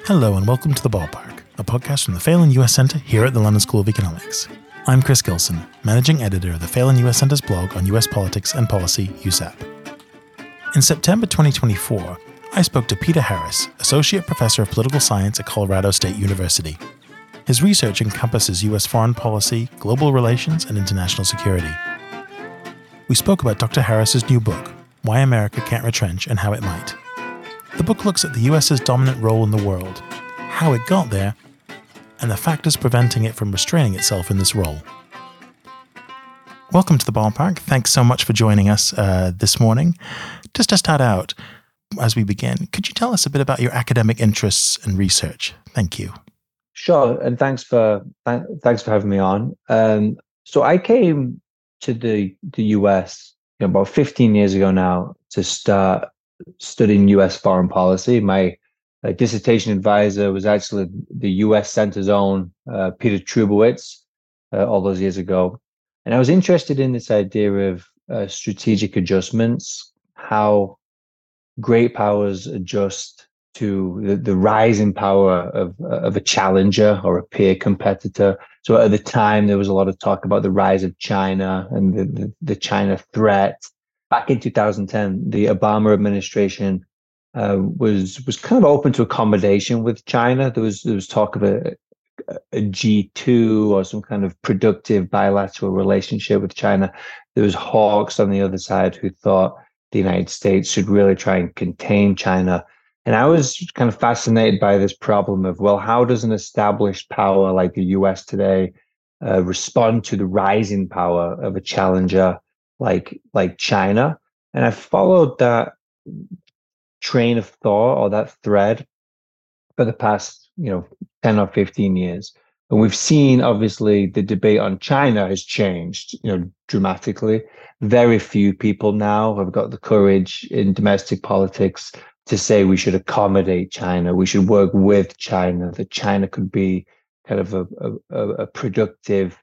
Hello and welcome to The Ballpark, a podcast from the Phelan US Centre here at the London School of Economics. I'm Chris Gilson, Managing Editor of the Phelan US Centre's blog on US politics and policy, USAP. In September 2024, I spoke to Peter Harris, Associate Professor of Political Science at Colorado State University. His research encompasses US foreign policy, global relations, and international security. We spoke about Dr. Harris's new book, Why America Can't Retrench and How It Might. The book looks at the US's dominant role in the world, how it got there, and the factors preventing it from restraining itself in this role. Welcome to The Ballpark. Thanks so much for joining us this morning. Just to start out, as we begin, could you tell us a bit about your academic interests and research? Thank you. Sure, and thanks for having me on. So I came to the US about 15 years ago now to start studying US foreign policy. My dissertation advisor was actually the US Center's own Peter Trubowitz all those years ago. And I was interested in this idea of strategic adjustments, how great powers adjust to the rising power of a challenger or a peer competitor. So at the time, there was a lot of talk about the rise of China and the China threat. Back in 2010, the Obama administration was kind of open to accommodation with China. There was talk of a G2 or some kind of productive bilateral relationship with China. There was hawks on the other side who thought the United States should really try and contain China. And I was kind of fascinated by this problem of, well, how does an established power like the US today respond to the rising power of a challenger like China? And I followed that train of thought or that thread for the past 10 or 15 years. And we've seen, obviously, the debate on China has changed dramatically. Very few people now have got the courage in domestic politics to say we should accommodate China, we should work with China, that China could be kind of a productive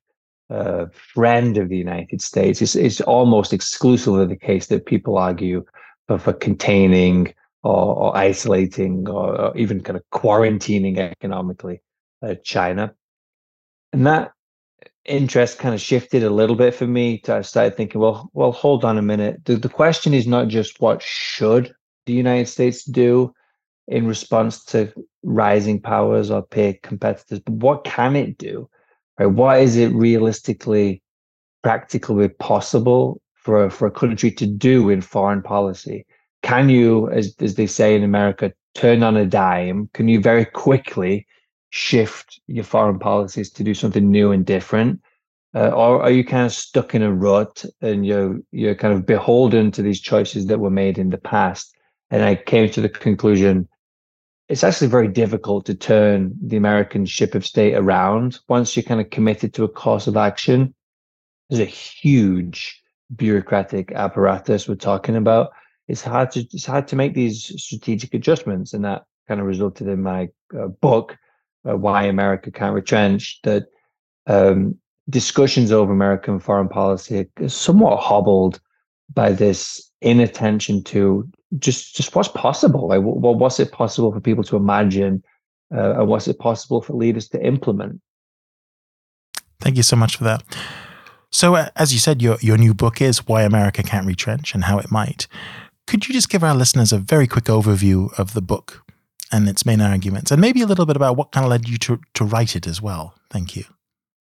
friend of the United States. It's almost exclusively the case that people argue for containing or isolating or even kind of quarantining economically China. And that interest kind of shifted a little bit for me. I started thinking, well, hold on a minute. The question is not just what should the United States do in response to rising powers or peer competitors, but what can it do? Right? What is it realistically, practically possible for a country to do in foreign policy? Can you, as they say in America, turn on a dime? Can you very quickly shift your foreign policies to do something new and different? Or are you kind of stuck in a rut and you're kind of beholden to these choices that were made in the past? And I came to the conclusion, it's actually very difficult to turn the American ship of state around once you're kind of committed to a course of action. There's a huge bureaucratic apparatus we're talking about. It's hard to make these strategic adjustments, and that kind of resulted in my book, Why America Can't Retrench. That discussions over American foreign policy are somewhat hobbled by this inattention to just what's possible. Like, what's it possible for people to imagine, and what's it possible for leaders to implement? Thank you so much for that. So, as you said, your new book is Why America Can't Retrench and How It Might. Could you just give our listeners a very quick overview of the book and its main arguments, and maybe a little bit about what kind of led you to write it as well? Thank you.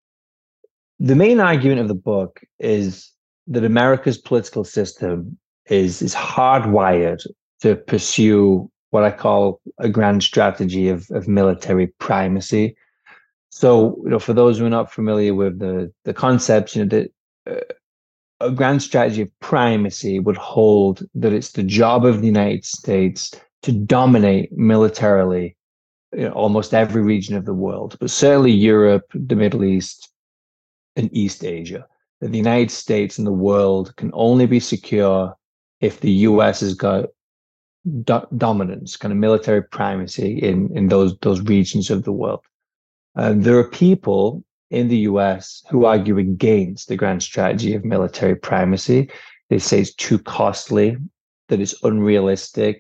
The main argument of the book is that America's political system is hardwired to pursue what I call a grand strategy of military primacy. So, for those who are not familiar with the concepts, that a grand strategy of primacy would hold that it's the job of the United States to dominate militarily almost every region of the world, but certainly Europe, the Middle East, and East Asia. That the United States and the world can only be secure if the US has got dominance, kind of military primacy in those regions of the world. There are people in the US who argue against the grand strategy of military primacy. They say it's too costly, that it's unrealistic,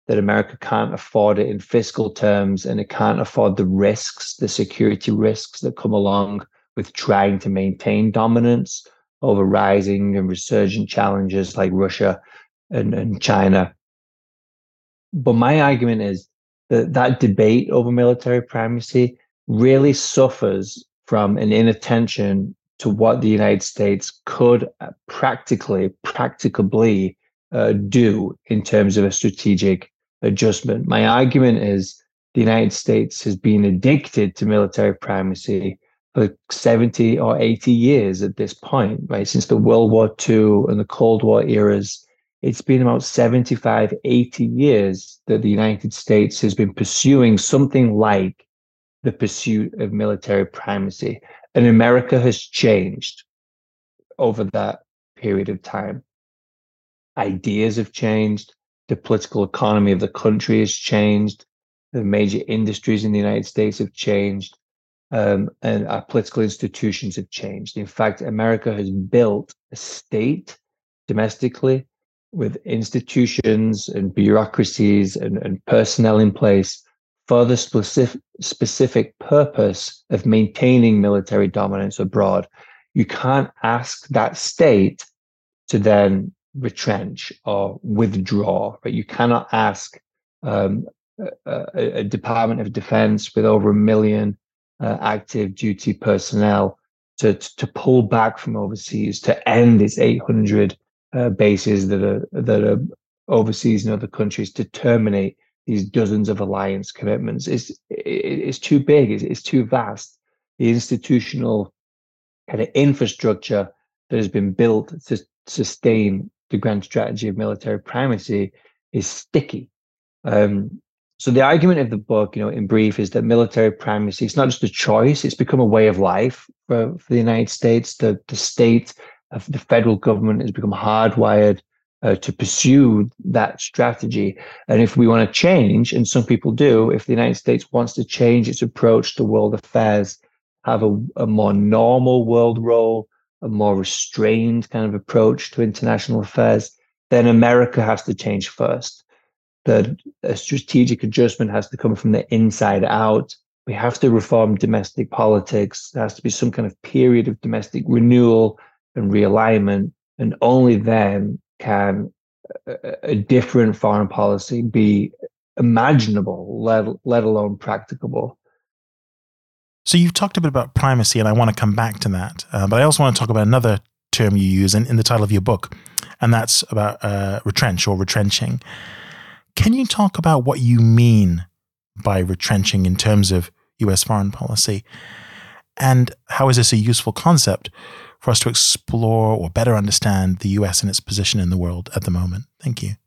that America can't afford it in fiscal terms, and it can't afford the risks, the security risks that come along with trying to maintain dominance over rising and resurgent challenges like Russia and China. But my argument is that that debate over military primacy really suffers from an inattention to what the United States could practicably do in terms of a strategic adjustment. My argument is the United States has been addicted to military primacy for 70 or 80 years at this point, right? Since the World War II and the Cold War eras, it's been about 75, 80 years that the United States has been pursuing something like the pursuit of military primacy. And America has changed over that period of time. Ideas have changed. The political economy of the country has changed. The major industries in the United States have changed. And our political institutions have changed. In fact, America has built a state domestically with institutions and bureaucracies and personnel in place for the specific purpose of maintaining military dominance abroad. You can't ask that state to then retrench or withdraw, right? You cannot ask a Department of Defense with over 1 million active duty personnel to pull back from overseas, to end its 800 bases that are overseas in other countries, to terminate these dozens of alliance commitments. It's too big. It's too vast. The institutional kind of infrastructure that has been built to sustain the grand strategy of military primacy is sticky. So the argument of the book, in brief, is that military primacy, it's not just a choice, it's become a way of life for the United States. The state of the federal government has become hardwired to pursue that strategy. And if we want to change, and some people do, if the United States wants to change its approach to world affairs, have a more normal world role, a more restrained kind of approach to international affairs, then America has to change first. That a strategic adjustment has to come from the inside out. We have to reform domestic politics. There has to be some kind of period of domestic renewal and realignment. And only then can a different foreign policy be imaginable, let alone practicable. So you've talked a bit about primacy, and I want to come back to that. But I also want to talk about another term you use in the title of your book, and that's about retrench or retrenching. Can you talk about what you mean by retrenching in terms of US foreign policy? And how is this a useful concept for us to explore or better understand the US and its position in the world at the moment? Thank you.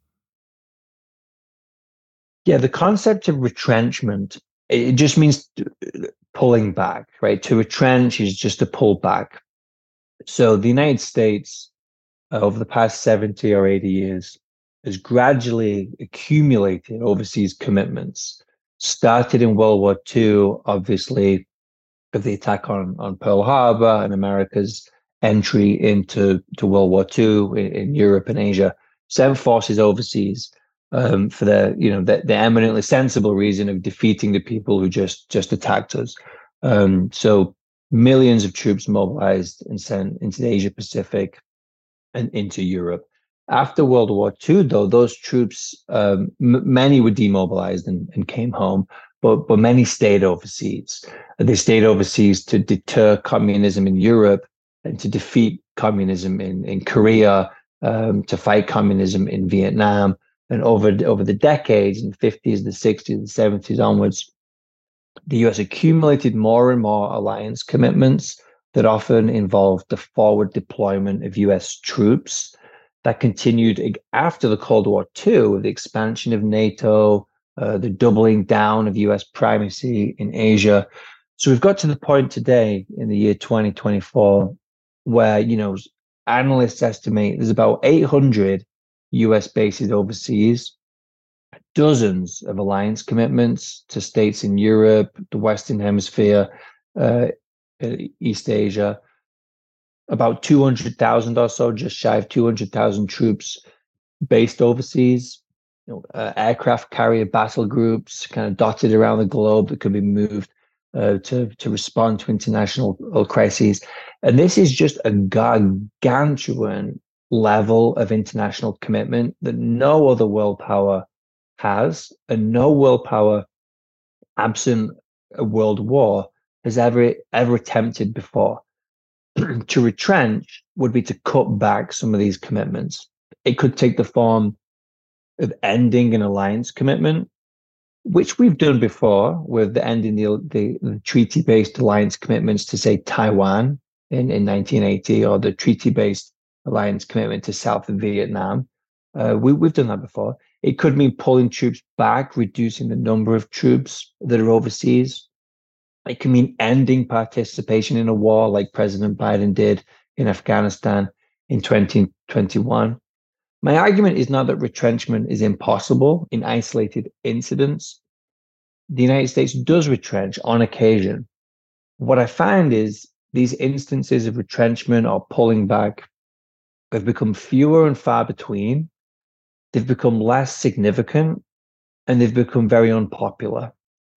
Yeah, the concept of retrenchment, it just means pulling back, right? To retrench is just to pull back. So the United States, over the past 70 or 80 years, has gradually accumulated overseas commitments. Started in World War II, obviously, with the attack on Pearl Harbor and America's entry into World War II in Europe and Asia. Sent forces overseas for the eminently sensible reason of defeating the people who just attacked us. So millions of troops mobilized and sent into the Asia Pacific and into Europe. After World War II, though, those troops, many were demobilized and came home, but many stayed overseas. They stayed overseas to deter communism in Europe and to defeat communism in Korea, to fight communism in Vietnam. And over the decades, in the 50s, the 60s, the 70s onwards, the US accumulated more and more alliance commitments that often involved the forward deployment of US troops. That continued after the Cold War II, with the expansion of NATO, the doubling down of US primacy in Asia. So we've got to the point today in the year 2024 where, analysts estimate there's about 800 US bases overseas, dozens of alliance commitments to states in Europe, the Western Hemisphere, East Asia. About 200,000 or so, just shy of 200,000 troops based overseas. aircraft carrier battle groups kind of dotted around the globe that could be moved to respond to international crises. And this is just a gargantuan level of international commitment that no other world power has, and no world power, absent a world war, has ever attempted before. To retrench would be to cut back some of these commitments. It could take the form of ending an alliance commitment, which we've done before with the ending the treaty-based alliance commitments to, say, Taiwan in 1980, or the treaty-based alliance commitment to South Vietnam. We've done that before. It could mean pulling troops back, reducing the number of troops that are overseas. It can mean ending participation in a war like President Biden did in Afghanistan in 2021. My argument is not that retrenchment is impossible in isolated incidents. The United States does retrench on occasion. What I find is these instances of retrenchment or pulling back have become fewer and far between. They've become less significant, and they've become very unpopular.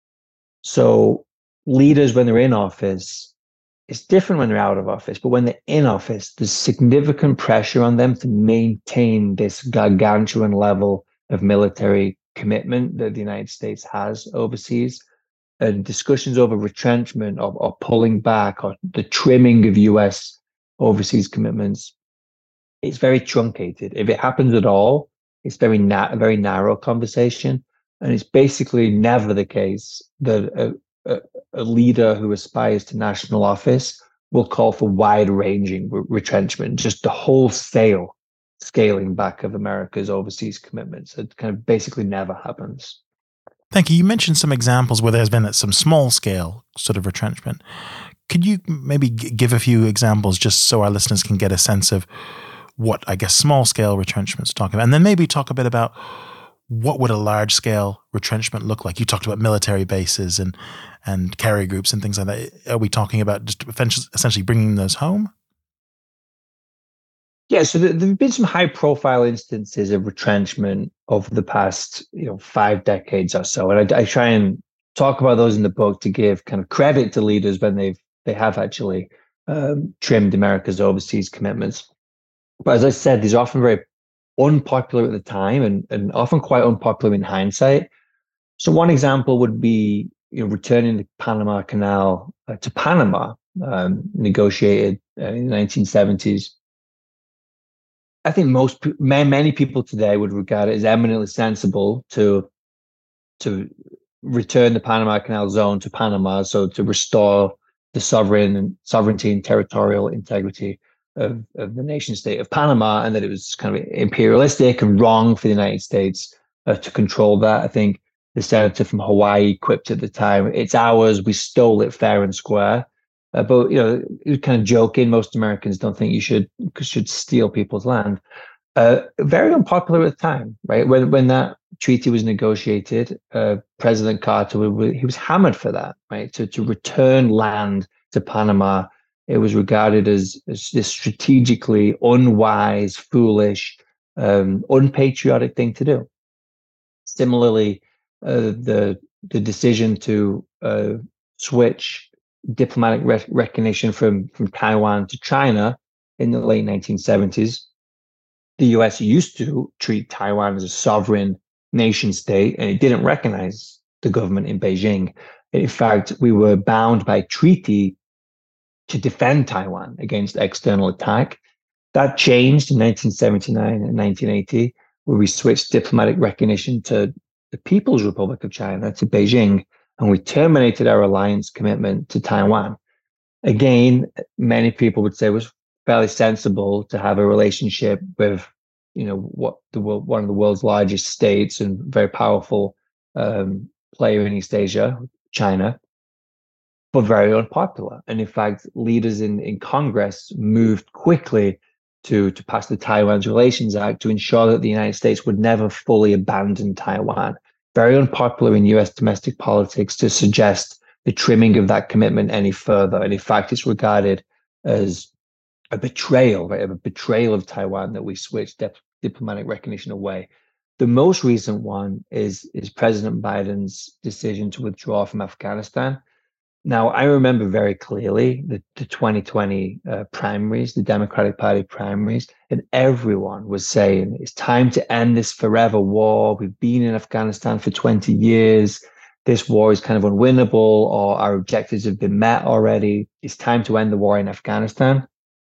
So leaders, when they're in office, it's different when they're out of office, but when they're in office, there's significant pressure on them to maintain this gargantuan level of military commitment that the United States has overseas. And discussions over retrenchment or pulling back or the trimming of US overseas commitments, it's very truncated. If it happens at all, it's very narrow conversation. And it's basically never the case that a leader who aspires to national office will call for wide-ranging retrenchment, just the wholesale scaling back of America's overseas commitments. It kind of basically never happens. Thank you. You mentioned some examples where there's been some small-scale sort of retrenchment. Could you maybe give a few examples just so our listeners can get a sense of what, I guess, small-scale retrenchment's talking about? And then maybe talk a bit about what would a large-scale retrenchment look like? You talked about military bases and carrier groups and things like that. Are we talking about just essentially bringing those home? Yeah, so there have been some high-profile instances of retrenchment over the past 5 decades or so, and I try and talk about those in the book to give kind of credit to leaders when they have actually trimmed America's overseas commitments. But as I said, these are often very unpopular at the time and often quite unpopular in hindsight. So one example would be returning the Panama Canal to Panama, negotiated in the 1970s. I think many people today would regard it as eminently sensible to return the Panama Canal zone to Panama, so to restore the sovereignty and territorial integrity of the nation state of Panama, and that it was kind of imperialistic and wrong for the United States to control that. I think the senator from Hawaii quipped at the time, "It's ours, we stole it fair and square." But he was kind of joking. Most Americans don't think you should steal people's land. Very unpopular at the time, right? When that treaty was negotiated, President Carter he was hammered for that, right? To return land to Panama, it was regarded as this strategically unwise, foolish, unpatriotic thing to do. Similarly, the decision to switch diplomatic recognition from Taiwan to China in the late 1970s. The US used to treat Taiwan as a sovereign nation state, and it didn't recognize the government in Beijing. In fact, we were bound by treaty to defend Taiwan against external attack. That changed in 1979 and 1980, where we switched diplomatic recognition to the People's Republic of China, to Beijing, and we terminated our alliance commitment to Taiwan. Again, many people would say it was fairly sensible to have a relationship with, one of the world's largest states and very powerful player in East Asia, China, but very unpopular. And in fact, leaders in Congress moved quickly to pass the Taiwan's Relations Act to ensure that the United States would never fully abandon Taiwan. Very unpopular in US domestic politics to suggest the trimming of that commitment any further. And in fact, it's regarded as a betrayal, right? A betrayal of Taiwan that we switched diplomatic recognition away. The most recent one is President Biden's decision to withdraw from Afghanistan. Now, I remember very clearly the 2020 primaries, the Democratic Party primaries, and everyone was saying it's time to end this forever war. We've been in Afghanistan for 20 years. This war is kind of unwinnable, or our objectives have been met already. It's time to end the war in Afghanistan.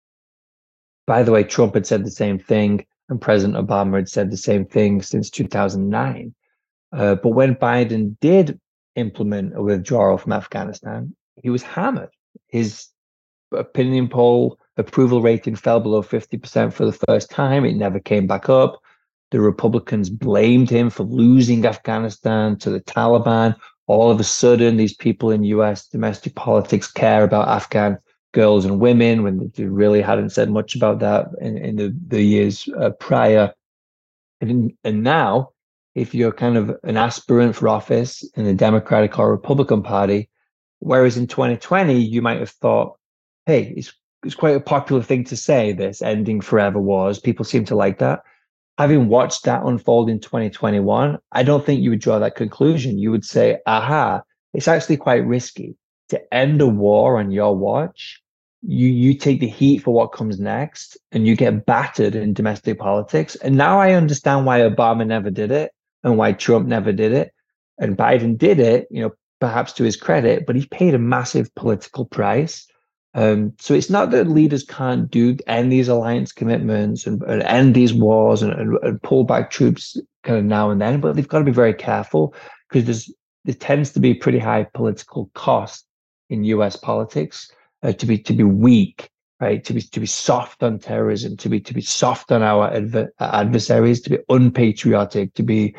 By the way, Trump had said the same thing, and President Obama had said the same thing since 2009. But when Biden did implement a withdrawal from Afghanistan, he was hammered. His opinion poll approval rating fell below 50% for the first time. It never came back up. The Republicans blamed him for losing Afghanistan to the Taliban. All of a sudden, these people in US domestic politics care about Afghan girls and women when they really hadn't said much about that in the years prior. And now, if you're kind of an aspirant for office in the Democratic or Republican Party, whereas in 2020, you might have thought, hey, it's quite a popular thing to say, this ending forever wars. People seem to like that. Having watched that unfold in 2021, I don't think you would draw that conclusion. You would say, aha, it's actually quite risky to end a war on your watch. You take the heat for what comes next and you get battered in domestic politics. And now I understand why Obama never did it and why Trump never did it. And Biden did it, perhaps to his credit, but he paid a massive political price. So it's not that leaders can't end these alliance commitments and end these wars and pull back troops kind of now and then, but they've got to be very careful because there tends to be pretty high political cost in US politics to be weak, right? To be soft on terrorism, to be soft on our adversaries, to be unpatriotic, to be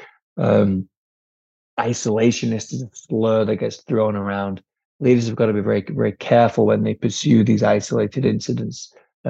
isolationist is a slur that gets thrown around. Leaders have got to be very, very careful when they pursue these isolated instances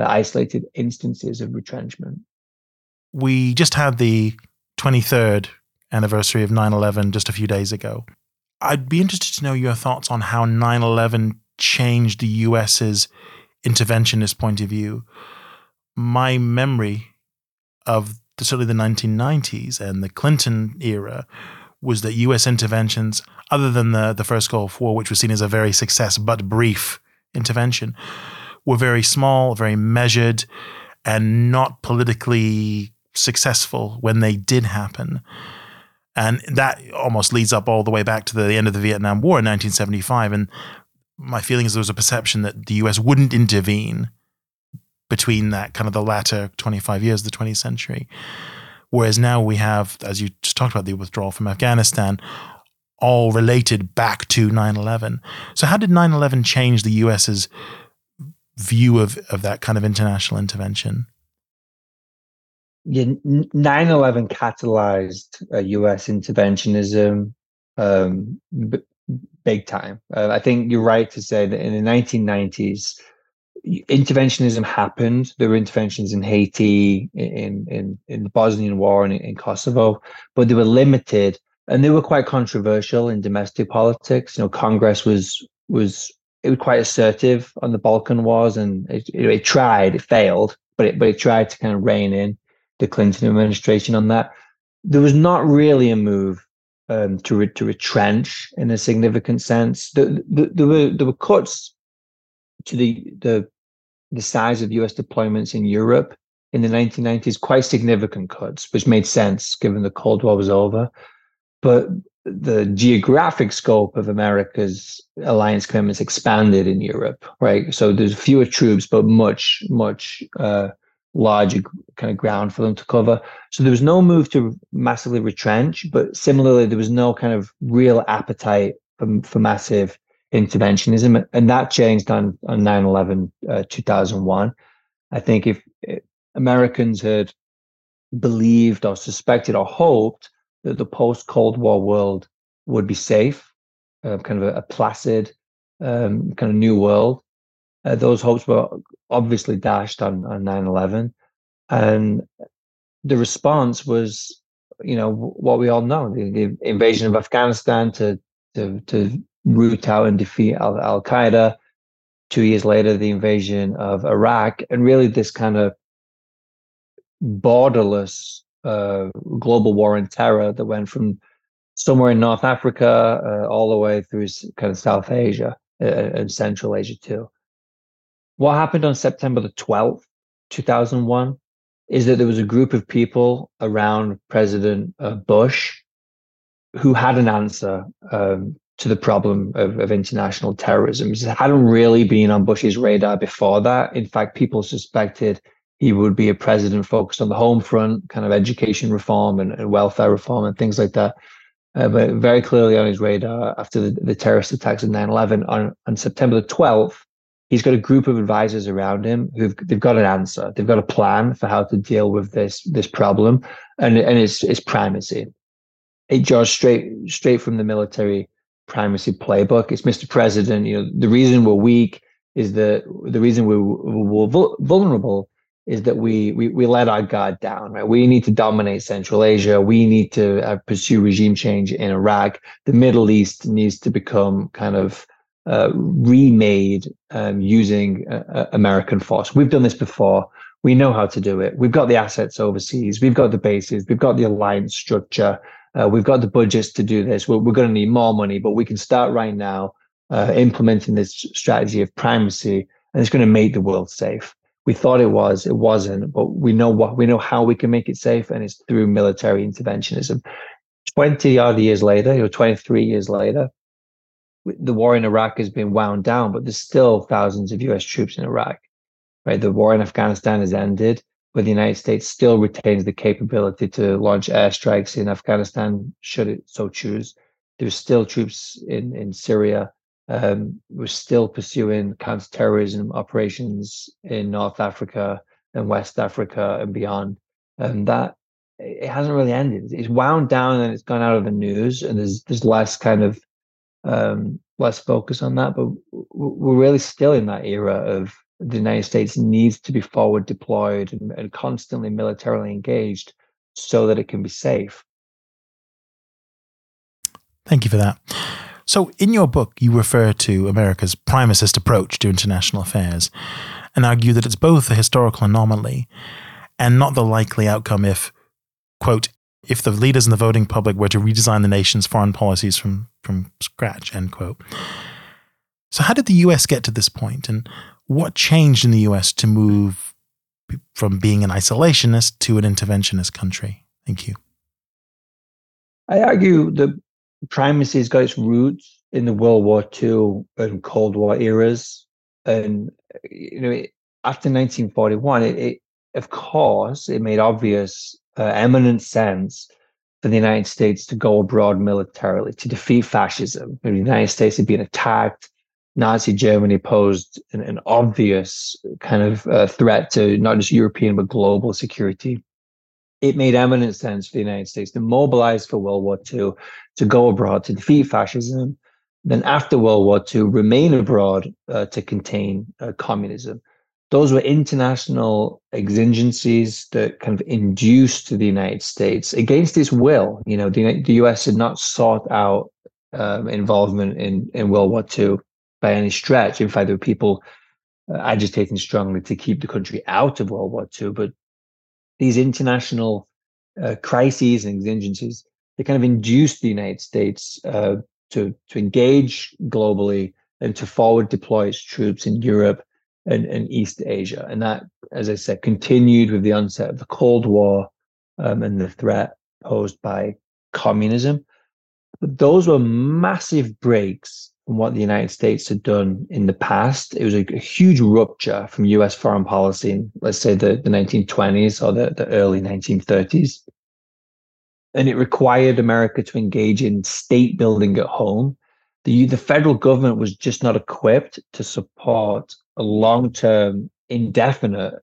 of retrenchment. We just had the 23rd anniversary of 9/11 just a few days ago. I'd be interested to know your thoughts on how 9/11 changed the US's interventionist point of view. My memory of certainly the 1990s and the Clinton era was that US interventions, other than the first Gulf War, which was seen as a very success but brief intervention, were very small, very measured, and not politically successful when they did happen. And that almost leads up all the way back to the end of the Vietnam War in 1975. And my feeling is there was a perception that the US wouldn't intervene between that kind of the latter 25 years of the 20th century. Whereas now we have, as you just talked about, the withdrawal from Afghanistan, all related back to 9/11. So how did 9/11 change the US's view of that kind of international intervention? Yeah, 9/11 catalyzed US interventionism big time. I think you're right to say that in the 1990s, interventionism happened. There were interventions in Haiti, in the Bosnian War, and in Kosovo, but they were limited and they were quite controversial in domestic politics. Congress was quite assertive on the Balkan Wars, and it tried. It failed, but it tried to kind of rein in the Clinton administration on that. There was not really a move to retrench in a significant sense. There were cuts to the size of US deployments in Europe in the 1990s, quite significant cuts, which made sense given the Cold War was over. But the geographic scope of America's alliance commitments expanded in Europe, right? So there's fewer troops, but much larger kind of ground for them to cover. So there was no move to massively retrench, but similarly, there was no kind of real appetite for massive interventionism, and that changed on 9/11, 2001. I think if Americans had believed or suspected or hoped that the post-Cold War world would be safe, kind of a placid kind of new world, those hopes were obviously dashed on 9/11. And the response was, what we all know, the invasion of Afghanistan to root out and defeat Al-Qaeda. 2 years later, the invasion of Iraq, and really this kind of borderless global war on terror that went from somewhere in North Africa all the way through kind of South Asia and Central Asia too. What happened on September the 12th, 2001, is that there was a group of people around President Bush who had an answer to the problem of international terrorism. It hadn't really been on Bush's radar before that. In fact, people suspected he would be a president focused on the home front, kind of education reform and welfare reform and things like that. But very clearly on his radar after the terrorist attacks of 9/11 on September the 12th, he's got a group of advisors around him they've got an answer. They've got a plan for how to deal with this problem, and it's primacy. It draws straight from the military primacy playbook. It's Mr. President. The reason we're weak is that the reason we're vulnerable is that we let our guard down. Right? We need to dominate Central Asia. We need to pursue regime change in Iraq. The Middle East needs to become kind of remade using American force. We've done this before. We know how to do it. We've got the assets overseas. We've got the bases. We've got the alliance structure. We've got the budgets to do this. We're going to need more money, but we can start right now implementing this strategy of primacy, and it's going to make the world safe. We thought it wasn't, but we know how we can make it safe, and it's through military interventionism. 20 odd years later, 23 years later, the war in Iraq has been wound down, but there's still thousands of US troops in Iraq, right? The war in Afghanistan has ended, but the United States still retains the capability to launch airstrikes in Afghanistan, should it so choose. There's still troops in Syria. We're still pursuing counterterrorism operations in North Africa and West Africa and beyond. And that it hasn't really ended. It's wound down and it's gone out of the news, and there's less kind of less focus on that. But we're really still in that era of the United States needs to be forward deployed and constantly militarily engaged so that it can be safe. Thank you for that. So in your book, you refer to America's primacist approach to international affairs and argue that it's both a historical anomaly and not the likely outcome if, quote, if the leaders and the voting public were to redesign the nation's foreign policies from scratch, end quote. So how did the US get to this point, and what changed in the US to move from being an isolationist to an interventionist country? Thank you. I argue that primacy has got its roots in the World War II and Cold War eras. And, after 1941, it of course, it made obvious, eminent sense for the United States to go abroad militarily to defeat fascism. The United States had been attacked. Nazi Germany posed an obvious kind of threat to not just European, but global security. It made eminent sense for the United States to mobilize for World War II, to go abroad to defeat fascism, then after World War II, remain abroad to contain communism. Those were international exigencies that kind of induced the United States against its will. The US had not sought out involvement in World War II by any stretch. In fact, there were people agitating strongly to keep the country out of World War II. But these international crises and exigencies, they kind of induced the United States to engage globally and to forward deploy its troops in Europe and East Asia. And that, as I said, continued with the onset of the Cold War and the threat posed by communism. But those were massive breaks from what the United States had done in the past. It was a huge rupture from US foreign policy in, let's say, the 1920s or the early 1930s. And it required America to engage in state building at home. The federal government was just not equipped to support a long-term, indefinite,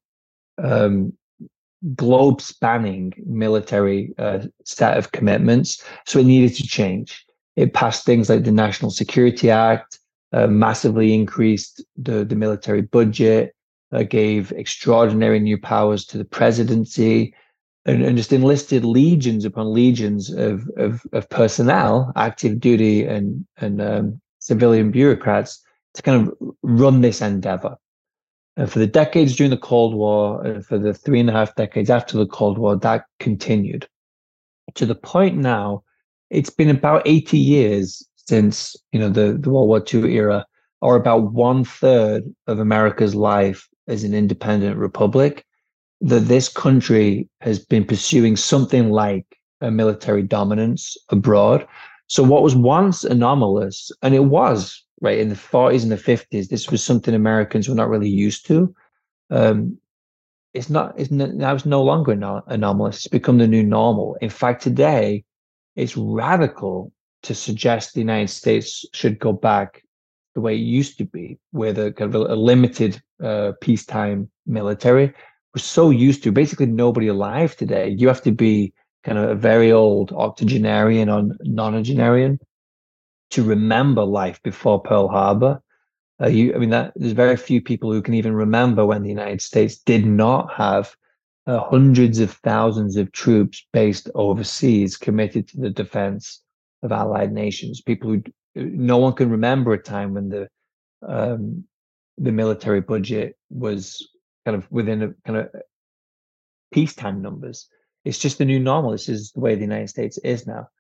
globe-spanning military set of commitments. So it needed to change. It passed things like the National Security Act, massively increased the military budget, gave extraordinary new powers to the presidency, and just enlisted legions upon legions of personnel, active duty and civilian bureaucrats to kind of run this endeavor. And for the decades during the Cold War and for the 3.5 decades after the Cold War, that continued to the point now. It's been about 80 years since, the World War II era, or about 1/3 of America's life as an independent republic, that this country has been pursuing something like a military dominance abroad. So what was once anomalous, and it was right in the 40s and the 50s, this was something Americans were not really used to. Um, now it's no longer anomalous. It's become the new normal. In fact, today it's radical to suggest the United States should go back the way it used to be, with a kind of a limited peacetime military. We're so used to basically nobody alive today. You have to be kind of a very old octogenarian or nonagenarian to remember life before Pearl Harbor. There's very few people who can even remember when the United States did not have hundreds of thousands of troops based overseas committed to the defense of allied nations. People who no one can remember a time when the military budget was kind of within a kind of peacetime numbers. It's just the new normal. This is the way the United States is now.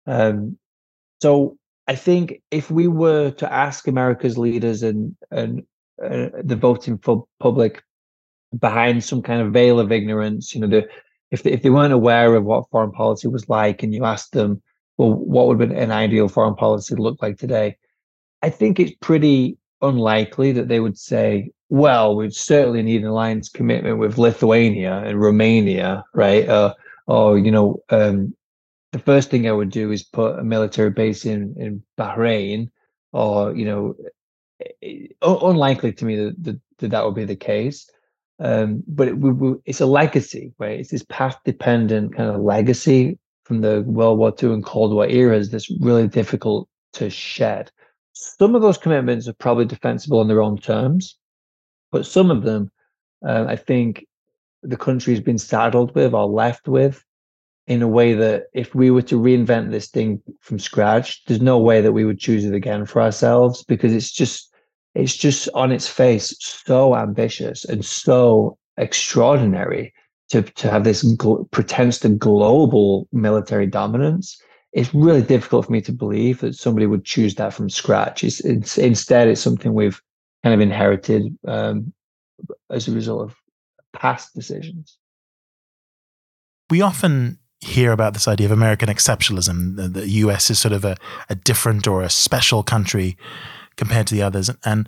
So I think if we were to ask America's leaders and the voting public behind some kind of veil of ignorance, if they weren't aware of what foreign policy was like, and you asked them, well, what would an ideal foreign policy look like today? I think it's pretty unlikely that they would say, well, we'd certainly need an alliance commitment with Lithuania and Romania, right? Or the first thing I would do is put a military base in Bahrain, or unlikely to me that would be the case. But it's a legacy, right? It's this path dependent kind of legacy from the World War II and Cold War eras that's really difficult to shed. Some of those commitments are probably defensible on their own terms, but some of them, I think the country's been saddled with or left with in a way that if we were to reinvent this thing from scratch, there's no way that we would choose it again for ourselves, because it's just on its face so ambitious and so extraordinary to have this pretense to global military dominance. It's really difficult for me to believe that somebody would choose that from scratch. Instead, it's something we've kind of inherited as a result of past decisions. We often hear about this idea of American exceptionalism. The US is sort of a different or a special country compared to the others. And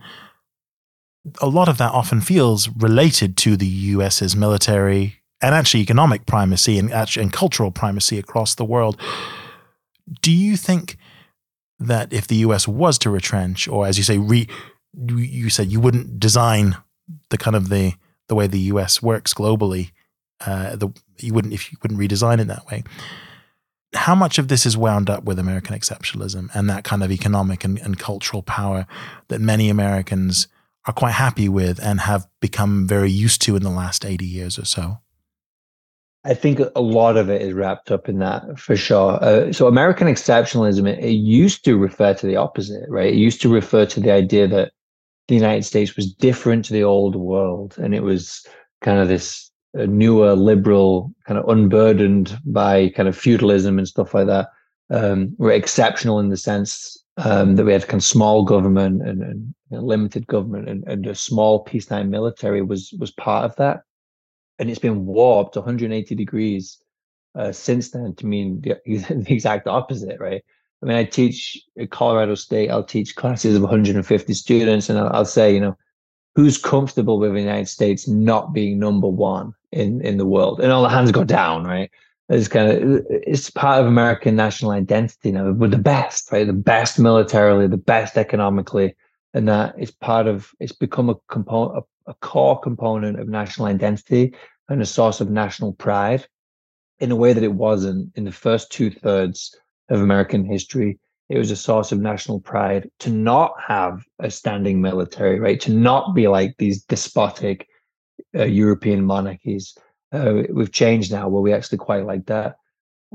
a lot of that often feels related to the US's military and actually economic primacy and cultural primacy across the world. Do you think that if the US was to retrench, or as you say, you said you wouldn't design the kind of the way the US works globally, you wouldn't redesign it that way. How much of this is wound up with American exceptionalism and that kind of economic and cultural power that many Americans are quite happy with and have become very used to in the last 80 years or so? I think a lot of it is wrapped up in that, for sure. So American exceptionalism, it used to refer to the opposite, right? It used to refer to the idea that the United States was different to the old world, and it was kind of this newer, liberal, kind of unburdened by kind of feudalism and stuff like that. We're exceptional in the sense that we had kind of small government and limited government, and a small peacetime military was part of that. And it's been warped 180 degrees since then to mean the exact opposite, right? I mean, I teach at Colorado State. I'll teach classes of 150 students, and I'll say, who's comfortable with the United States not being number one in the world? And all the hands go down, right? It's part of American national identity now. We're the best, right? The best militarily, the best economically, and that it's become a core component of national identity and a source of national pride in a way that it wasn't in the first 2/3 of American history. It was a source of national pride to not have a standing military, right? To not be like these despotic European monarchies. We've changed now where we actually quite like that.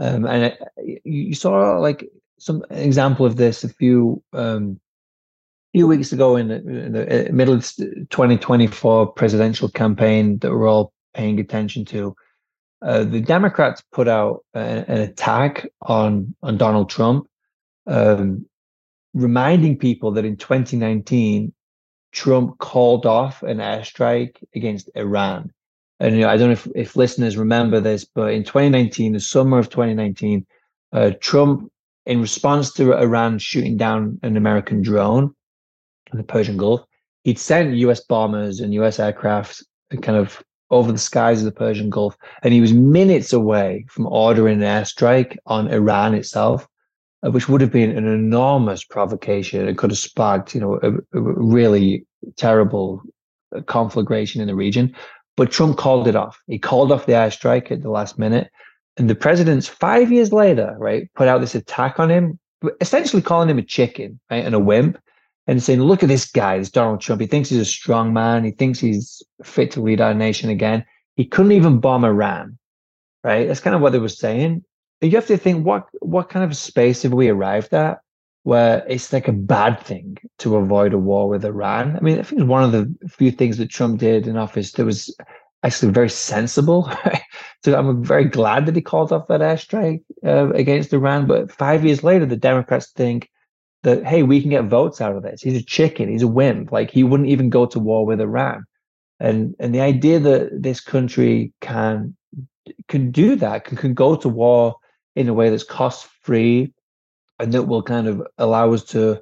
You saw like some example of this a few few weeks ago in the middle of 2024 presidential campaign that we're all paying attention to, the Democrats put out an attack on Donald Trump, um, reminding people that in 2019 Trump called off an airstrike against Iran. And I don't know if listeners remember this, but in 2019, the summer of 2019, Trump, in response to Iran shooting down an American drone in the Persian Gulf, he'd sent US bombers and US aircraft kind of over the skies of the Persian Gulf, and he was minutes away from ordering an airstrike on Iran itself, which would have been an enormous provocation. It could have sparked, a really terrible conflagration in the region. But Trump called it off. He called off the airstrike at the last minute. And the president's 5 years later, right, put out this attack on him, essentially calling him a chicken, right, and a wimp, and saying, look at this guy, this Donald Trump. He thinks he's a strong man. He thinks he's fit to lead our nation again. He couldn't even bomb Iran, right? That's kind of what they were saying. You have to think, what kind of space have we arrived at where it's like a bad thing to avoid a war with Iran? I mean, I think it's one of the few things that Trump did in office that was actually very sensible. Right? So I'm very glad that he called off that airstrike against Iran. But 5 years later, the Democrats think that, hey, we can get votes out of this. He's a chicken. He's a wimp. Like, he wouldn't even go to war with Iran. And the idea that this country can do that, can go to war in a way that's cost free and that will kind of allow us to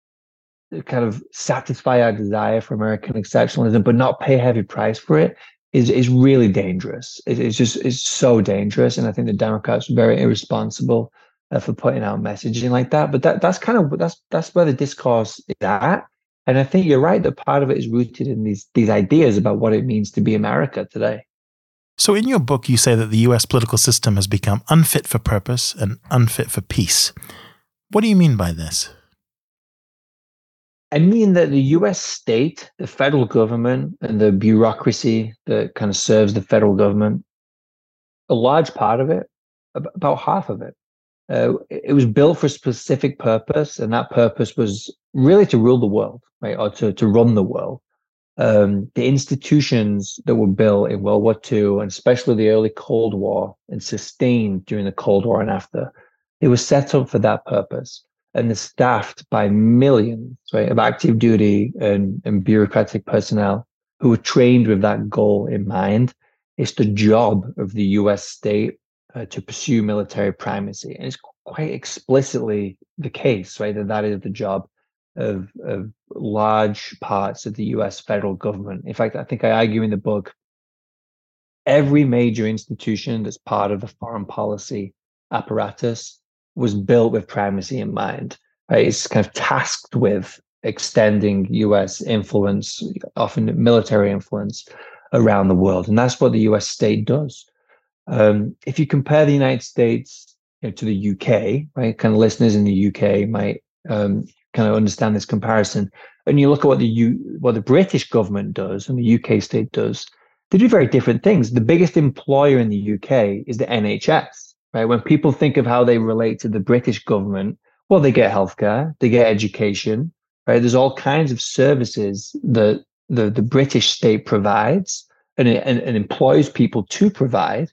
kind of satisfy our desire for American exceptionalism, but not pay a heavy price for it, is really dangerous. It's so dangerous. And I think the Democrats are very irresponsible for putting out messaging like that. But that's where the discourse is at. And I think you're right that part of it is rooted in these ideas about what it means to be America today. So in your book, you say that the US political system has become unfit for purpose and unfit for peace. What do you mean by this? I mean that the US state, the federal government, and the bureaucracy that kind of serves the federal government, a large part of it, about half of it, it was built for a specific purpose, and that purpose was really to rule the world, right, or to run the world. The institutions that were built in World War II, and especially the early Cold War, and sustained during the Cold War and after, it was set up for that purpose. And they're staffed by millions, right, of active duty and bureaucratic personnel who were trained with that goal in mind. It's the job of the US state to pursue military primacy. And it's quite explicitly the case, right, that is the job of large parts of the US federal government. In fact, I think I argue in the book, every major institution that's part of the foreign policy apparatus was built with primacy in mind. Right? It's kind of tasked with extending US influence, often military influence, around the world. And that's what the US state does. If you compare the United States to the UK, right, kind of listeners in the UK might kind of understand this comparison. And you look at what the British government does and the UK state does, they do very different things. The biggest employer in the UK is the NHS. Right? When people think of how they relate to the British government, well, they get healthcare, they get education, right? There's all kinds of services that the British state provides and employs people to provide.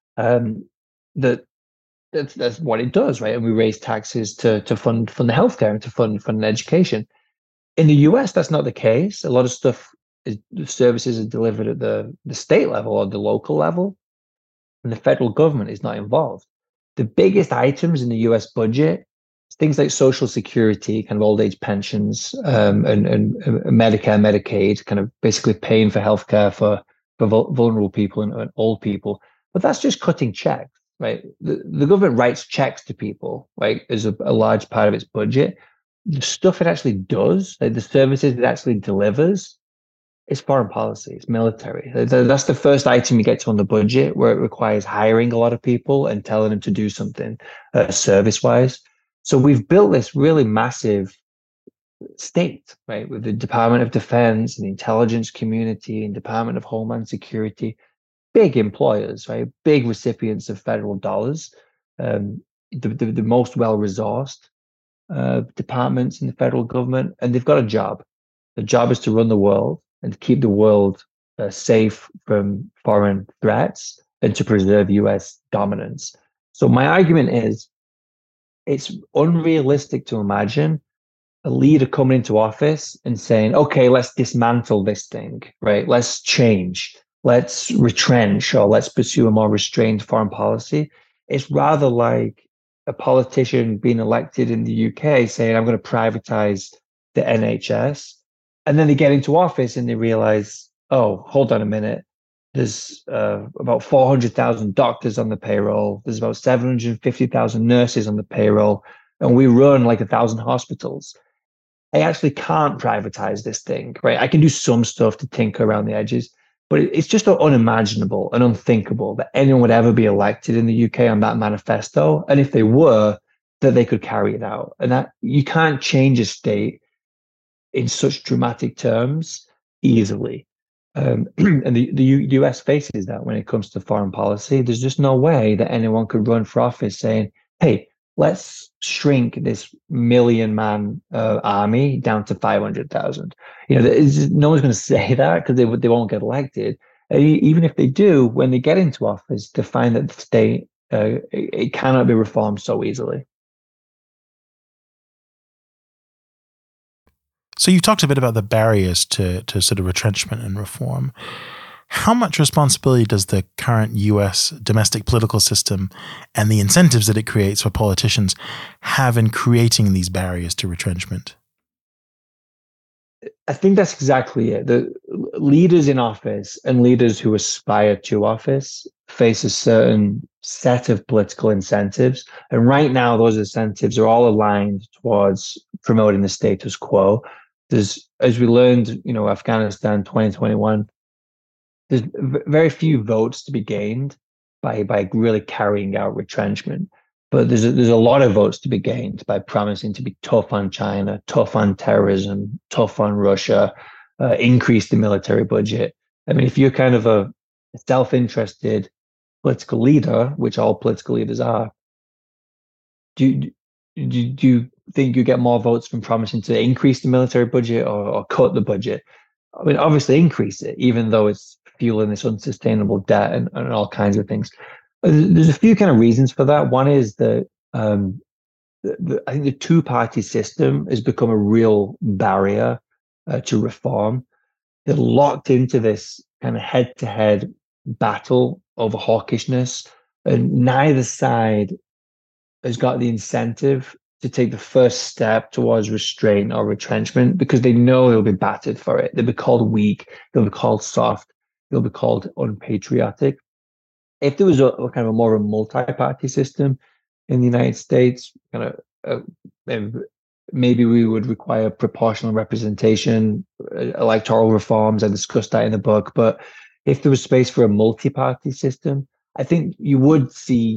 That's what it does, right? And we raise taxes to fund the healthcare and to fund education. In the US, that's not the case. A lot of the services are delivered at the state level or the local level, and the federal government is not involved. The biggest items in the US budget, things like Social Security, kind of old age pensions, and Medicare, Medicaid, kind of basically paying for healthcare for vulnerable people and old people. But that's just cutting checks, right? The government writes checks to people, right, as a large part of its budget. The stuff it actually does, like the services it actually delivers, it's foreign policy, it's military. That's the first item you get to on the budget, where it requires hiring a lot of people and telling them to do something service-wise. So we've built this really massive state, right, with the Department of Defense and the intelligence community and Department of Homeland Security, big employers, right, big recipients of federal dollars, the most well-resourced. departments in the federal government, and they've got a job. The job is to run the world and to keep the world safe from foreign threats and to preserve US dominance. So my argument is it's unrealistic to imagine a leader coming into office and saying, okay, let's dismantle this thing, right? Let's change, let's retrench, or let's pursue a more restrained foreign policy. It's rather like a politician being elected in the UK saying, I'm going to privatize the NHS. And then they get into office and they realize, oh, hold on a minute. There's about 400,000 doctors on the payroll. There's about 750,000 nurses on the payroll. And we run like 1,000 hospitals. I actually can't privatize this thing, right? I can do some stuff to tinker around the edges, but it's just unimaginable and unthinkable that anyone would ever be elected in the UK on that manifesto. And if they were, that they could carry it out. And that you can't change a state in such dramatic terms easily. And the US faces that when it comes to foreign policy. There's just no way that anyone could run for office saying, hey, let's shrink this million-man army down to 500,000. You know, no one's going to say that because they won't get elected. Even if they do, when they get into office, to find that the state it cannot be reformed so easily. So you talked a bit about the barriers to sort of retrenchment and reform. How much responsibility does the current US domestic political system and the incentives that it creates for politicians have in creating these barriers to retrenchment? I think that's exactly it. The leaders in office and leaders who aspire to office face a certain set of political incentives. And right now, those incentives are all aligned towards promoting the status quo. There's, as we learned, Afghanistan 2021, there's very few votes to be gained by really carrying out retrenchment. But there's a lot of votes to be gained by promising to be tough on China, tough on terrorism, tough on Russia, increase the military budget. I mean, if you're kind of a self-interested political leader, which all political leaders are, do you think you get more votes from promising to increase the military budget or cut the budget? I mean, obviously increase it, even though it's fueling this unsustainable debt and all kinds of things. There's a few kind of reasons for that. One is that I think the two-party system has become a real barrier to reform. They're locked into this kind of head-to-head battle over hawkishness, and neither side has got the incentive to take the first step towards restraint or retrenchment because they know they'll be battered for it. They'll be called weak. They'll be called soft. They'll be called unpatriotic. If there was a kind of a more multi-party system in the United States, kind of maybe we would require proportional representation, electoral reforms. I discussed that in the book. But if there was space for a multi-party system, I think you would see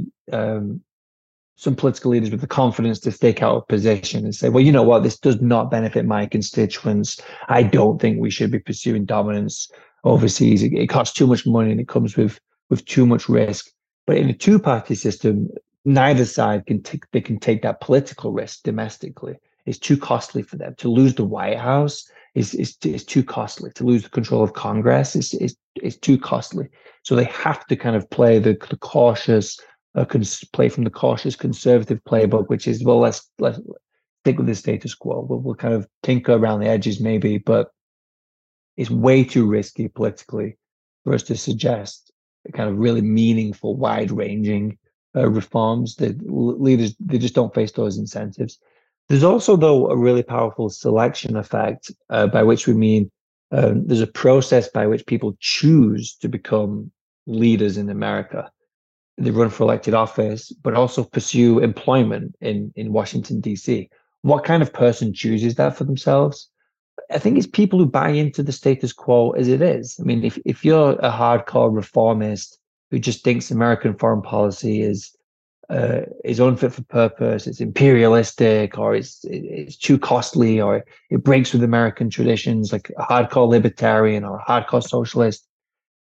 some political leaders with the confidence to stake out a position and say, well, you know what, this does not benefit my constituents. I don't think we should be pursuing dominance overseas. It costs too much money and it comes with too much risk. But in a two-party system, neither side can take that political risk domestically. It's too costly for them. To lose the White House is too costly. To lose the control of Congress is too costly. So they have to kind of play the cautious, play from the cautious conservative playbook, which is, well, let's stick with the status quo. We'll kind of tinker around the edges maybe, but it's way too risky politically for us to suggest kind of really meaningful, wide-ranging reforms. The leaders, they just don't face those incentives. There's also, though, a really powerful selection effect, by which we mean there's a process by which people choose to become leaders in America. They run for elected office, but also pursue employment in Washington, D.C. What kind of person chooses that for themselves? I think it's people who buy into the status quo as it is. I mean, if you're a hardcore reformist who just thinks American foreign policy is unfit for purpose, it's imperialistic, or it's too costly, or it breaks with American traditions, like a hardcore libertarian or a hardcore socialist,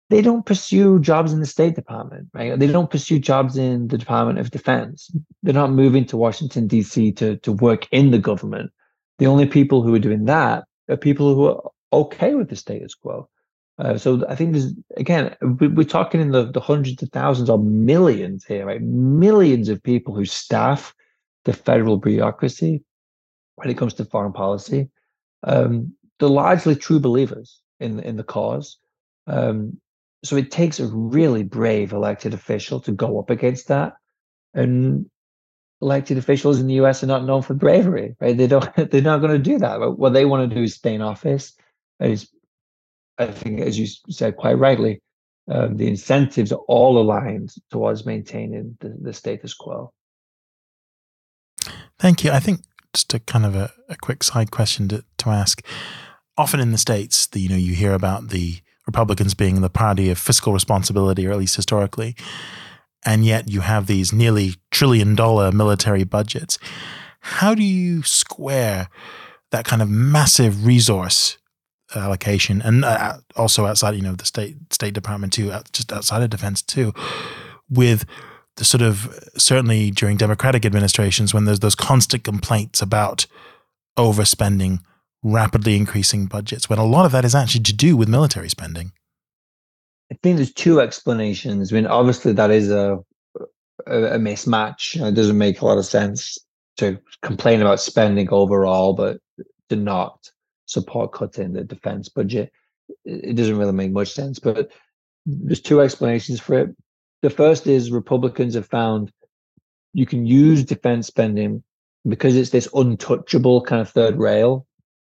they don't pursue jobs in the State Department, right? They don't pursue jobs in the Department of Defense. They're not moving to Washington, D.C. to work in the government. The only people who are doing that are people who are okay with the status quo. So I think there's, again, we're talking in the hundreds of thousands or millions here, right? Millions of people who staff the federal bureaucracy when it comes to foreign policy. They're largely true believers in the cause. So it takes a really brave elected official to go up against that. And elected officials in the US are not known for bravery, right? They're not going to do that. What they want to do is stay in office. I think, as you said quite rightly, the incentives are all aligned towards maintaining the status quo. Thank you. I think just a kind of a quick side question to ask. Often in the States, you hear about the Republicans being the party of fiscal responsibility, or at least historically, and yet you have these nearly $1 trillion military budgets. How do you square that kind of massive resource allocation, and also outside, the State Department too, just outside of defense too, with the sort of, certainly during Democratic administrations, when there's those constant complaints about overspending, rapidly increasing budgets, when a lot of that is actually to do with military spending? I think there's two explanations. I mean, obviously that is a mismatch. It doesn't make a lot of sense to complain about spending overall, but to not support cutting the defense budget. It doesn't really make much sense, but there's two explanations for it. The first is Republicans have found you can use defense spending because it's this untouchable kind of third rail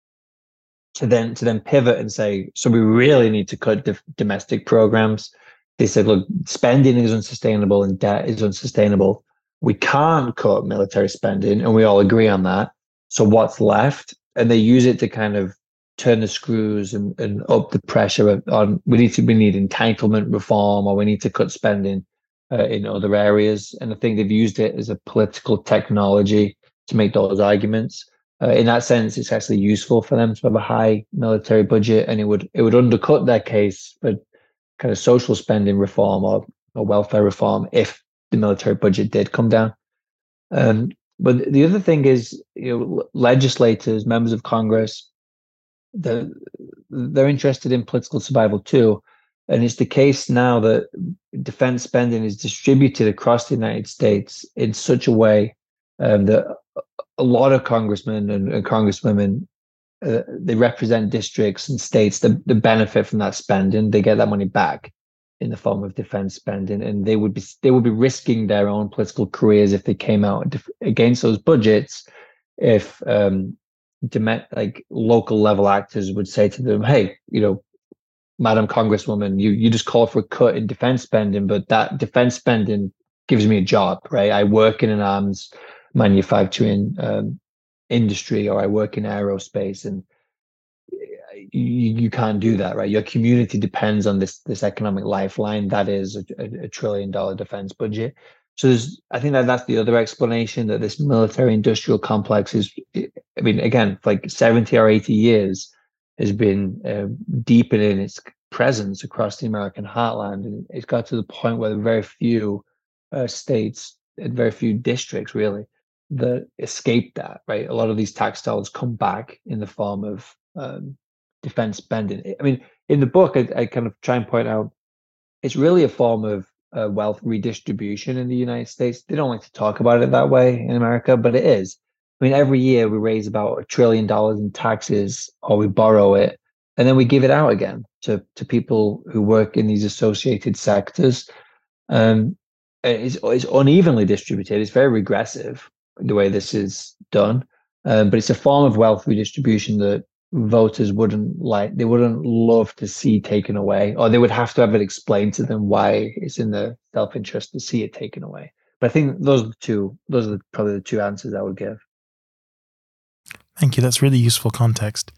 to then pivot and say, so we really need to cut domestic programs. They said, look, spending is unsustainable and debt is unsustainable. We can't cut military spending, and we all agree on that. So what's left? And they use it to kind of turn the screws and up the pressure on, we need entitlement reform, or we need to cut spending in other areas. And I think they've used it as a political technology to make those arguments. In that sense, it's actually useful for them to have a high military budget, and it would undercut their case for kind of social spending reform or welfare reform if the military budget did come down. But the other thing is, legislators, members of Congress, they're interested in political survival too. And it's the case now that defense spending is distributed across the United States in such a way that a lot of congressmen and congresswomen, they represent districts and states that benefit from that spending. They get that money back in the form of defense spending, and they would be risking their own political careers if they came out against those budgets. If like local level actors would say to them, "Hey, Madam Congresswoman, you just call for a cut in defense spending, but that defense spending gives me a job, right? I work in an arms manufacturing industry, or I work in aerospace, and you can't do that, right? Your community depends on this economic lifeline that is a $1 trillion defense budget." So I think that's the other explanation, that this military industrial complex is, I mean, again, like 70 or 80 years has been deepening its presence across the American heartland. And it's got to the point where there are very few states and very few districts really that escape that, right? A lot of these tax dollars come back in the form of defense spending. I mean, in the book, I kind of try and point out it's really a form of wealth redistribution in the United States. They don't like to talk about it that way in America, but it is. I mean, every year we raise about $1 trillion in taxes, or we borrow it, and then we give it out again to people who work in these associated sectors. It's unevenly distributed. It's very regressive the way this is done, but it's a form of wealth redistribution that voters wouldn't like. They wouldn't love to see taken away, or they would have to have it explained to them why it's in their self-interest to see it taken away. But I think those are probably the two answers I would give. Thank you. That's really useful context.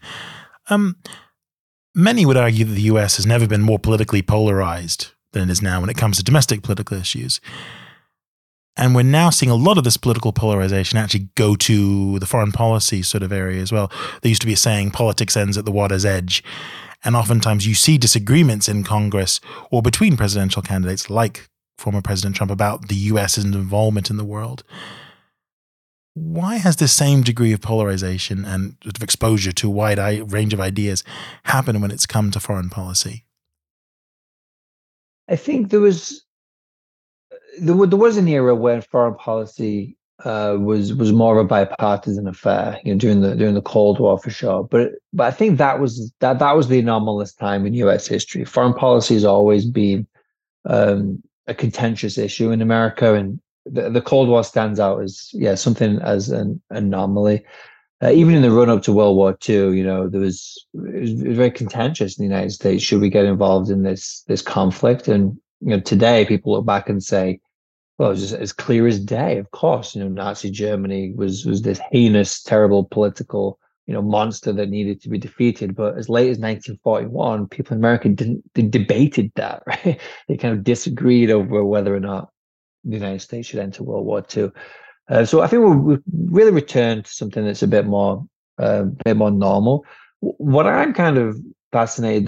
Many would argue that the US has never been more politically polarized than it is now when it comes to domestic political issues. And we're now seeing a lot of this political polarization actually go to the foreign policy sort of area as well. There used to be a saying, politics ends at the water's edge. And oftentimes you see disagreements in Congress or between presidential candidates like former President Trump about the US's involvement in the world. Why has this same degree of polarization and sort of exposure to a wide range of ideas happen when it's come to foreign policy? I think there was an era when foreign policy was more of a bipartisan affair, during the Cold War for sure. But I think that was the anomalous time in U.S. history. Foreign policy has always been a contentious issue in America, and the Cold War stands out as something as an anomaly. Even in the run up to World War II, it was very contentious in the United States. Should we get involved in this conflict? And today people look back and say, well, it was just as clear as day. Of course, Nazi Germany was this heinous, terrible political monster that needed to be defeated. But as late as 1941, people in America they debated that, right? They kind of disagreed over whether or not the United States should enter World War II. So I think we've really returned to something that's a bit more normal. What I'm kind of fascinated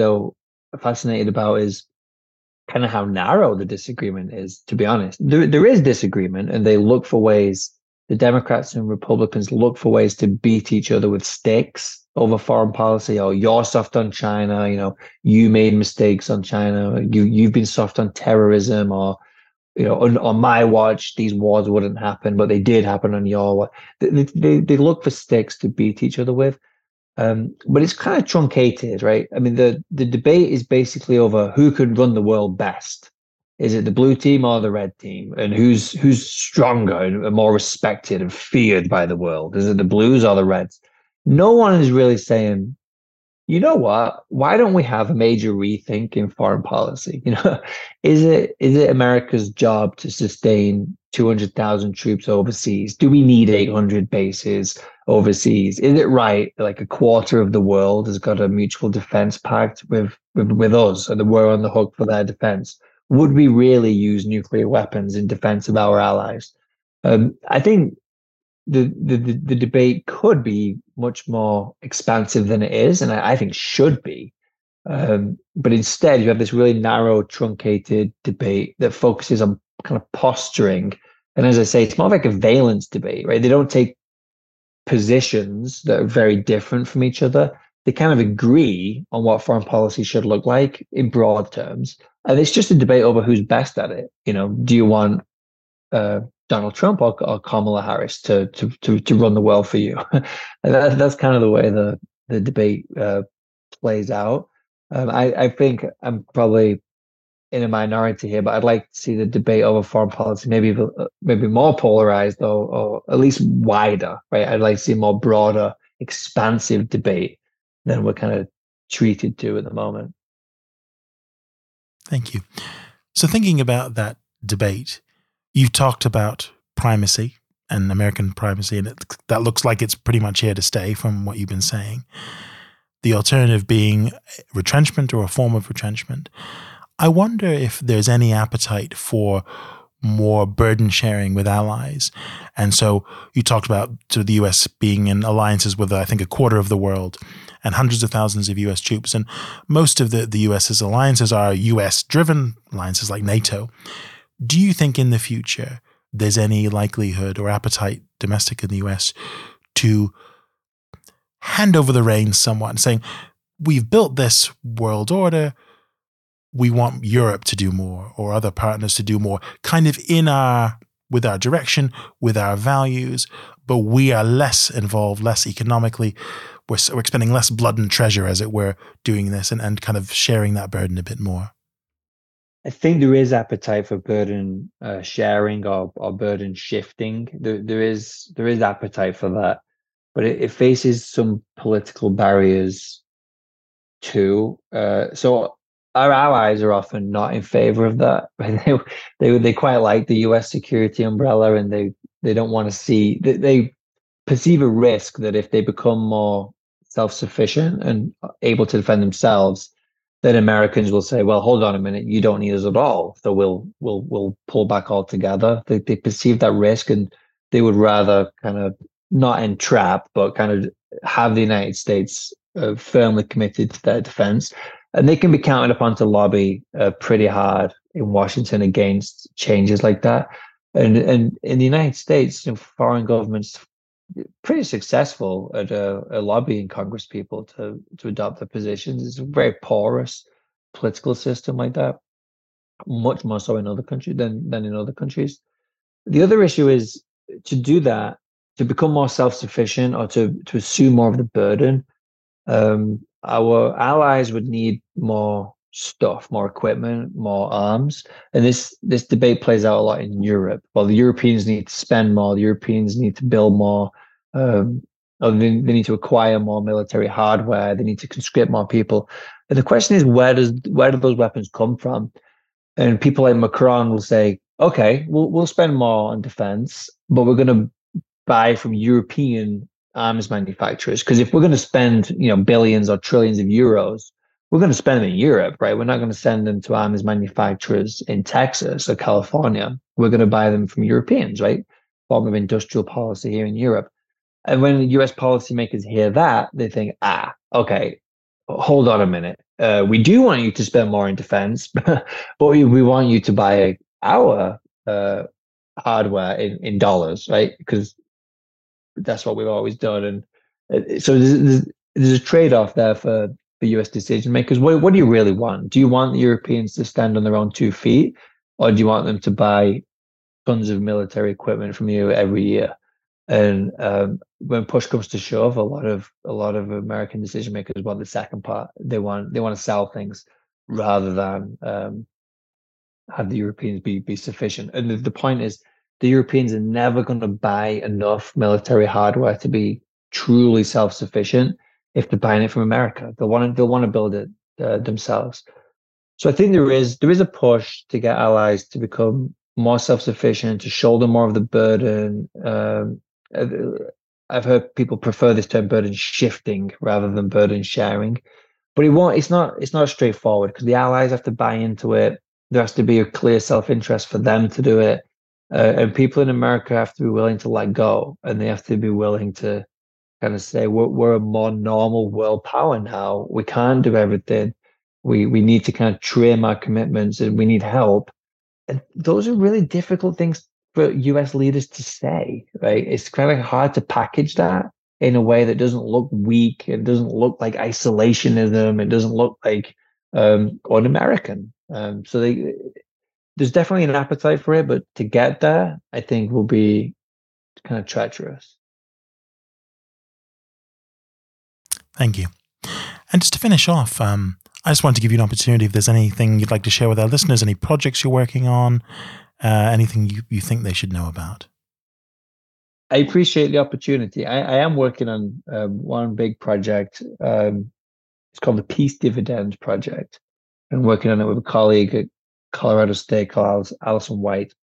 about is kind of how narrow the disagreement is, to be honest. There is disagreement, and they look for ways, the Democrats and Republicans look for ways to beat each other with stakes over foreign policy. Oh, you're soft on China, you made mistakes on China, you've been soft on terrorism, or on my watch, these wars wouldn't happen, but they did happen on your watch. They look for sticks to beat each other with. But it's kind of truncated, right? I mean, the debate is basically over who could run the world best. Is it the blue team or the red team? And who's stronger and more respected and feared by the world? Is it the blues or the reds? No one is really saying, you know what? Why don't we have a major rethink in foreign policy? Is it America's job to sustain 200,000 troops overseas? Do we need 800 bases overseas? Is it right like a quarter of the world has got a mutual defense pact with us, and we're on the hook for their defense? Would we really use nuclear weapons in defense of our allies? I think the debate could be much more expansive than it is, and I think should be. But instead, you have this really narrow, truncated debate that focuses on kind of posturing. And as I say, it's more like a valence debate, right? They don't take positions that are very different from each other. They kind of agree on what foreign policy should look like in broad terms. And it's just a debate over who's best at it. Do you want Donald Trump or Kamala Harris to run the world for you? And that's kind of the way the debate plays out. I think I'm probably in a minority here, but I'd like to see the debate over foreign policy maybe more polarized or at least wider, right? I'd like to see more broader, expansive debate than we're kind of treated to at the moment. Thank you. So thinking about that debate, you've talked about primacy and American primacy, and that looks like it's pretty much here to stay from what you've been saying. The alternative being retrenchment or a form of retrenchment. I wonder if there's any appetite for more burden sharing with allies. And so you talked about the US being in alliances with, I think, a quarter of the world and hundreds of thousands of US troops. And most of the US's alliances are US-driven alliances like NATO. Do you think in the future there's any likelihood or appetite domestic in the US to hand over the reins somewhat and saying, we've built this world order, we want Europe to do more or other partners to do more, kind of with our direction, with our values, but we are less involved, less economically, we're expending less blood and treasure, as it were, doing this and kind of sharing that burden a bit more? I think there is appetite for burden sharing or burden shifting. There is appetite for that, but it faces some political barriers too. So our allies are often not in favor of that. They quite like the US security umbrella, and they don't want to see, they perceive a risk that if they become more self-sufficient and able to defend themselves, then Americans will say, well, hold on a minute, you don't need us at all, so we'll pull back altogether. They perceive that risk, and they would rather kind of not entrap, but kind of have the United States firmly committed to their defense, and they can be counted upon to lobby pretty hard in Washington against changes like that. And in the United States, foreign governments pretty successful at lobbying Congress people to adopt their positions. It's a very porous political system like that, much more so in other countries than in other countries. The other issue is to do that, to become more self-sufficient or to assume more of the burden. Our allies would need more stuff, more equipment, more arms, and this debate plays out a lot in Europe. Well, the Europeans need to spend more. The Europeans need to build more. Or they need to acquire more military hardware. They need to conscript more people. And the question is, where do those weapons come from? And people like Macron will say, okay, we'll spend more on defense, but we're going to buy from European arms manufacturers. Because if we're going to spend, billions or trillions of euros, we're going to spend them in Europe, right? We're not going to send them to arms manufacturers in Texas or California. We're going to buy them from Europeans, right? Form of industrial policy here in Europe. And when US policymakers hear that, they think, okay, hold on a minute. We do want you to spend more in defense, but we want you to buy our hardware in dollars, right? Because that's what we've always done. And so there's a trade-off there for US decision makers. What do you really want? Do you want the Europeans to stand on their own 2 feet, or do you want them to buy tons of military equipment from you every year? And when push comes to shove, a lot of American decision makers want the second part. They want to sell things rather than have the Europeans be sufficient. And the point is, the Europeans are never going to buy enough military hardware to be truly self-sufficient if they're buying it from America. They'll want to build it themselves. So I think there is a push to get allies to become more self-sufficient, to shoulder more of the burden. I've heard people prefer this term burden shifting rather than burden sharing, but it's not straightforward because the allies have to buy into it. There has to be a clear self-interest for them to do it. And people in America have to be willing to let go, and they have to be willing to kind of say, we're a more normal world power now. We can't do everything. We need to kind of trim our commitments, and we need help. And those are really difficult things for US leaders to say, right? It's kind of hard to package that in a way that doesn't look weak. It doesn't look like isolationism. It doesn't look like un-American. So there's definitely an appetite for it, but to get there, I think will be kind of treacherous. Thank you. And just to finish off, I just want to give you an opportunity if there's anything you'd like to share with our listeners, any projects you're working on, anything you think they should know about. I appreciate the opportunity. I am working on one big project. It's called the Peace Dividend Project. I'm working on it with a colleague at Colorado State called Alison White,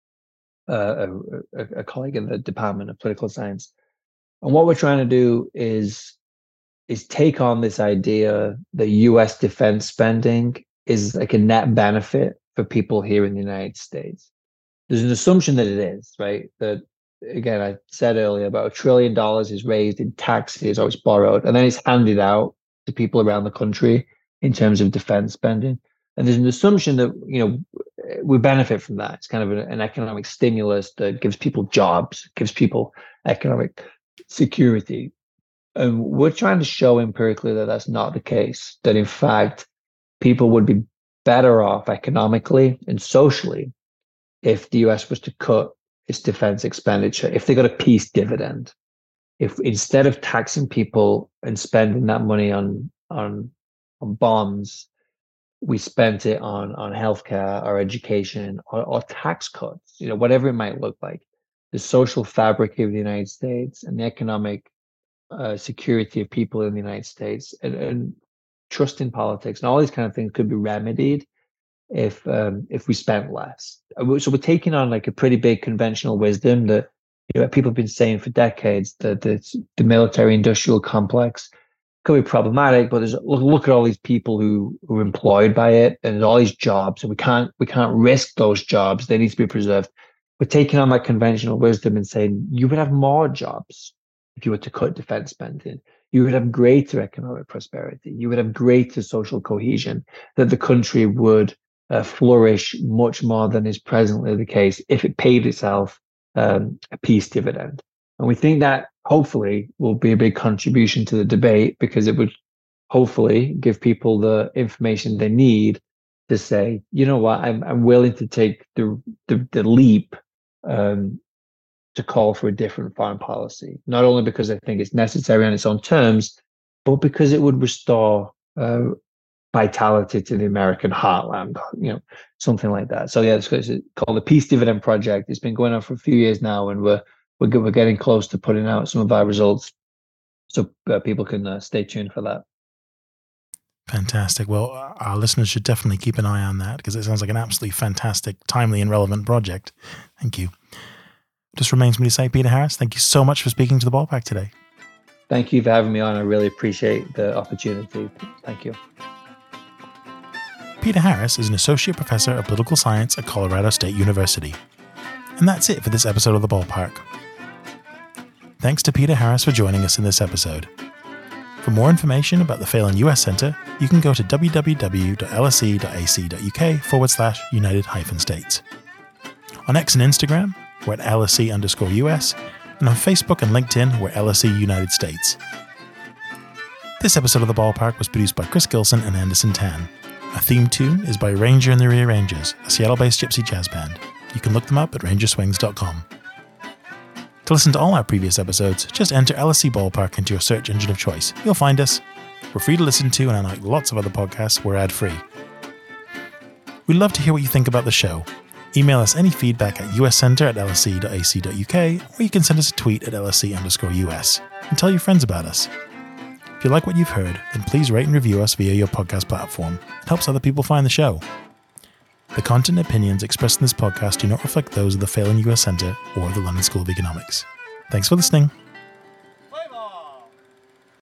a colleague in the Department of Political Science. And what we're trying to do is take on this idea that US defense spending is like a net benefit for people here in the United States. There's an assumption that it is, right? That, again, I said earlier, about $1 trillion is raised in taxes or it's borrowed, and then it's handed out to people around the country in terms of defense spending. And there's an assumption that, we benefit from that. It's kind of an economic stimulus that gives people jobs, gives people economic security. And we're trying to show empirically that that's not the case, that in fact, people would be better off economically and socially if the US was to cut its defense expenditure, if they got a peace dividend, if instead of taxing people and spending that money on bombs, we spent it on healthcare or education or tax cuts, whatever it might look like. The social fabric of the United States and the economic security of people in the United States and trust in politics and all these kind of things could be remedied if we spent less. So we're taking on like a pretty big conventional wisdom that people have been saying for decades, that the military industrial complex could be problematic, but look at all these people who are employed by it, and there's all these jobs, and we can't risk those jobs. They need to be preserved. We're taking on that conventional wisdom and saying you would have more jobs if you were to cut defense spending. you would have greater economic prosperity, you would have greater social cohesion, that the country would flourish much more than is presently the case if it paid itself a peace dividend. And we think that hopefully will be a big contribution to the debate, because it would hopefully give people the information they need to say, you know what, I'm willing to take the leap to call for a different foreign policy, not only because I think it's necessary on its own terms, but because it would restore vitality to the American heartland, something like that. So yeah, it's called the Peace Dividend Project. It's been going on for a few years now, and we're getting close to putting out some of our results, so people can stay tuned for that. Fantastic. Well, our listeners should definitely keep an eye on that, because it sounds like an absolutely fantastic, timely and relevant project. Thank you. Just remains me to say, Peter Harris, thank you so much for speaking to the Ballpark today. Thank you for having me on. I really appreciate the opportunity. Thank you. Peter Harris is an associate professor of political science at Colorado State University. And that's it for this episode of the Ballpark. Thanks to Peter Harris for joining us in this episode. For more information about the Phelan US Centre, you can go to www.lse.ac.uk/United-States. On X and Instagram, we're at LSE_US, and on Facebook and LinkedIn, we're LSE United States. This episode of The Ballpark was produced by Chris Gilson and Anderson Tan. Our theme tune is by Ranger and the Rearrangers, a Seattle-based gypsy jazz band. You can look them up at rangerswings.com. To listen to all our previous episodes, just enter LSE Ballpark into your search engine of choice. You'll find us. We're free to listen to, and unlike lots of other podcasts, we're ad-free. We'd love to hear what you think about the show. Email us any feedback at uscenter@lse.ac.uk, or you can send us a tweet at LSE_US, and tell your friends about us. If you like what you've heard, then please rate and review us via your podcast platform. It helps other people find the show. The content and opinions expressed in this podcast do not reflect those of the Phelan US Centre or the London School of Economics. Thanks for listening.